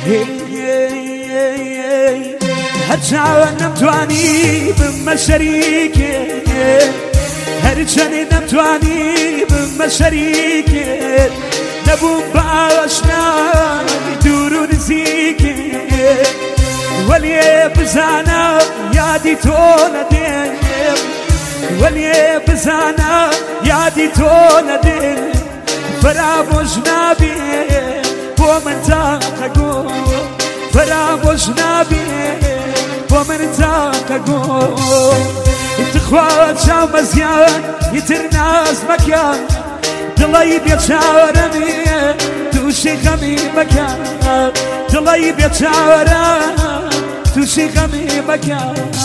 هرچاوە نەمتوانی بمە شەریکێ هەرچەنێ نەمتوانی بمە شەریکێ نەبووم بە ئاشنای دوور و نزیکێ وەلیێ بزانە یادی تۆ نەدێم وەلیێ بزانە یادی تۆ نەدێم فرامۆش نابێ بۆ من تاقەگۆ فرامۆش نابێ بۆ من تاقەگۆ تخوا چاومەزیان یتر ناز مەکە دڵی بێچارەمی تووشی خەمی مەکە دڵی بێچارە تووشی خەمی مەکە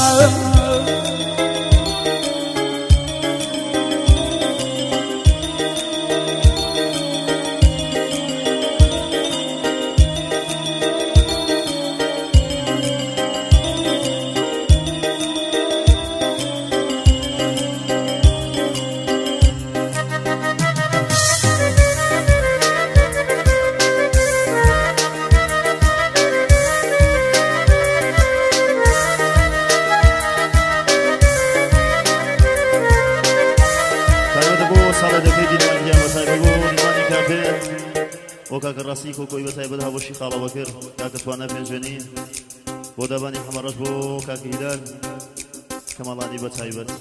وكاك الراسي كوكوي بتاي بدها وشي خاله بكر كاك توانا بنجني وداباني حمرش بو كاك هلال كمالاني بتاي بت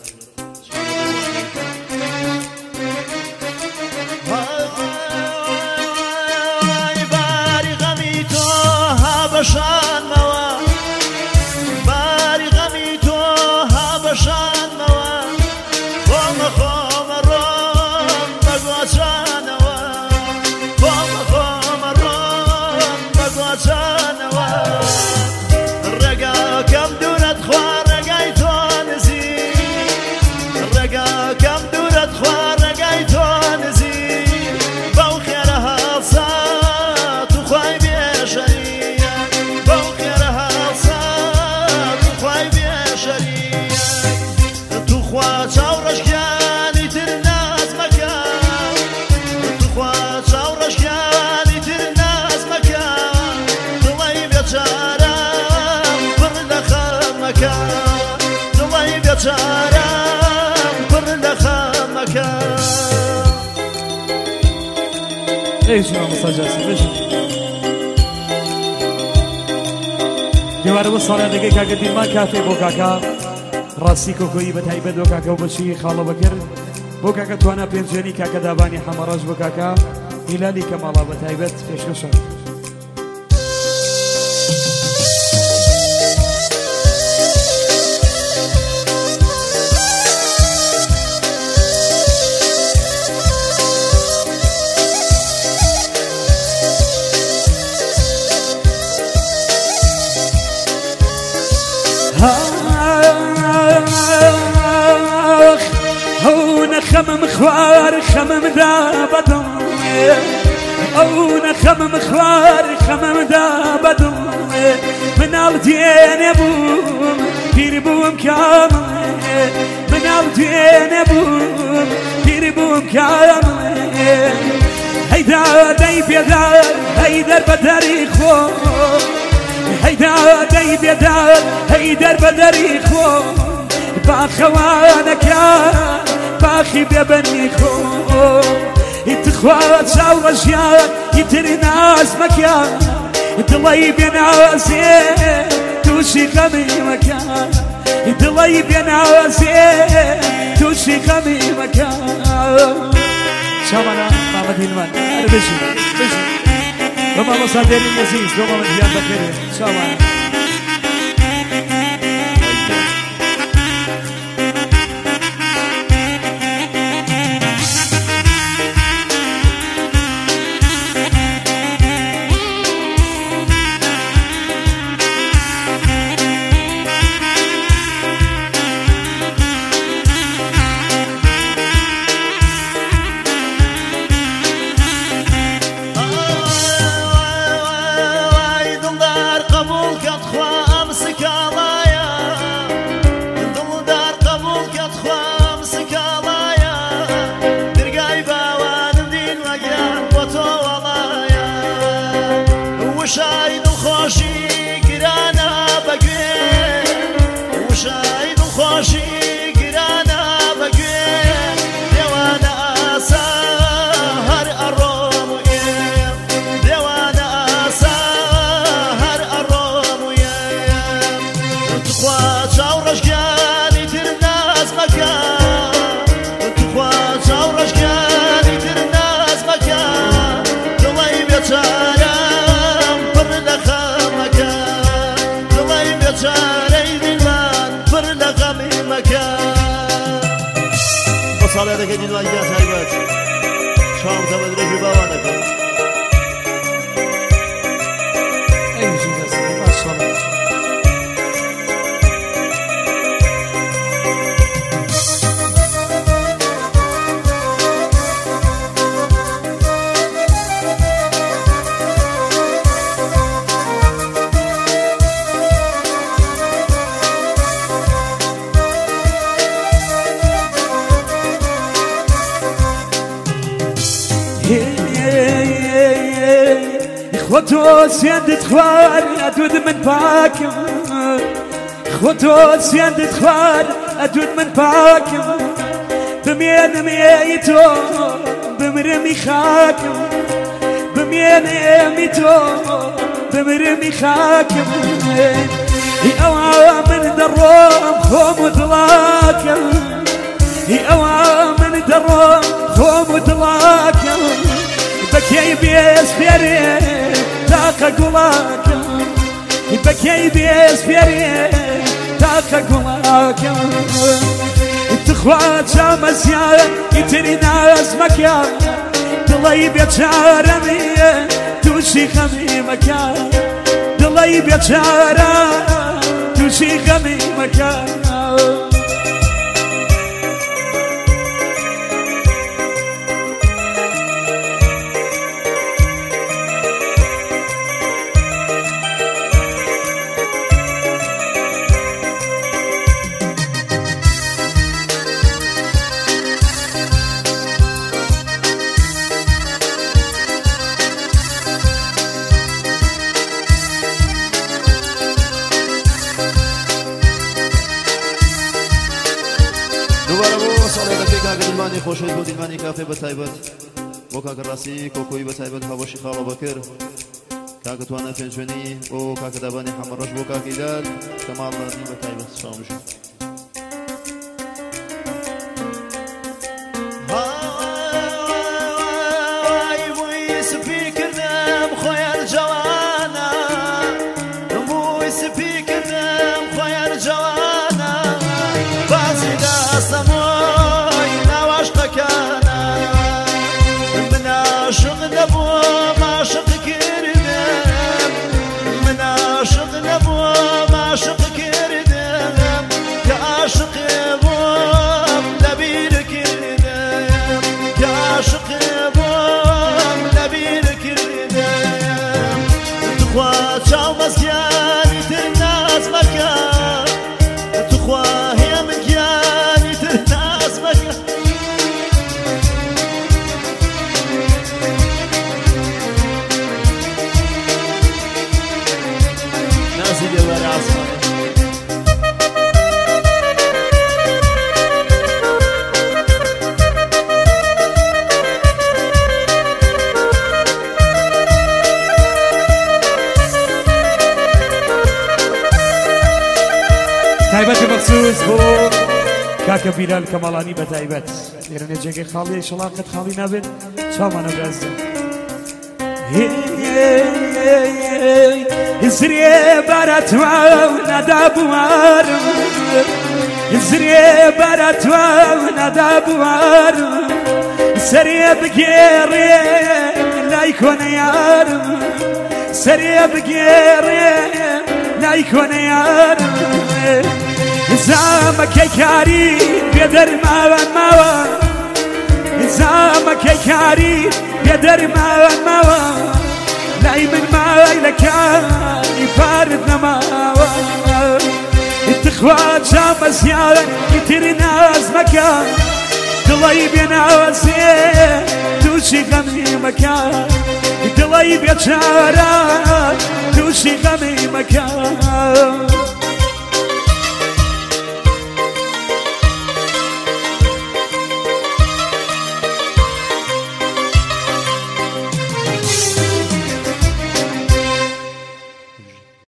هاي باري غميتو هابشان موا باري غميتو هابشان موا قوم قوم الروم بقوشان ايش ما مساجاسي ليش دیواره بصاره دیگه که قدیم ما کافی بوکاکا راستی کوکویی بتای بدو کاکا و بچی خاله بکر بوکاکا توانا پنجانی کاکا دابانی حمراج بوکاکا هلالی کمالا بتای بد پیشکشان خمم خوار خمم دا بدم اونا خمم خوار خمم دا بدم من الدين بوم پیر بوم کام من الدين بوم پیر بوم کام هيدا دای بیدار هیدر بدری خو هيدا دای بیدار هیدر بدری خو با خوانك باخي ببني خو يتخوات شاو رجيان يتري ناس مكان يتليب يا ناسي توشي خمي مكان يتليب يا ناسي توشي خمي مكان شامنا ماما دينمان بشي وماما صادر النزيز وماما ديان بكري شامنا قبول ساڵێ دەکەی دیلوانیا تایبەت شام تەمەدرێکی باوا دەکەم خۆتۆ سێندت خوار ئەدود من پاکم خۆتۆ سێندت خوار ئەدود من پاکم بمێنمێی تۆ بمرمی خاکم بمێنێمی تۆ بمرمی خاکم ئەوە من دەڕۆم خۆم و دڵاکم ئەوە من دەڕۆم خۆم و دڵاکم بەکەی بێسپێرێ تاقە گوڵاکەم بەکەی بێسپێرێ تاقە گوڵاکەم تخوا چامەزیان ئیتری ناز مەکە دڵی بێچارەمی تووشی خەمی مەکە دڵی بێچارە تووشی خەمی مەکە خۆشەویست بۆ دیلمانی کافێ بە تایبەت بۆ کاکە ڕاستی کۆکۆی بە تایبەت هاوەشی خاڵە بەکر کاکە توانە پێنجوێنی بۆ کاکە دابانی حەمەڕەش بۆ کاکە هیلال کەماڵ نادی بە تایبەت شامژن تایبەتی مەخسووس بۆ کاکە بیلال کەماڵانی بە تایبەت لێرە نێجێگەی خاڵی شەڵاقت خاڵی نابێت چاوانە بەرزە زرێ بارەتوە نەدابوارم زرێ بارەتوە نەدابوارم سەرێ بگێڕێ لای کۆنە یارم سەرێ بگێڕێ لای کۆنە یارم زامەکەی کاری بێدەرماوە ماوە زامەکەی کاری بێدەرماوە ماوە لای من مای لەکانی پارت نەماوە تخوا چامەزیان ئیتر ناز مەکە دڵی بێناوەزێ تووشی غەمی مەکە دڵی بێچارە تووشی غەمی مەکە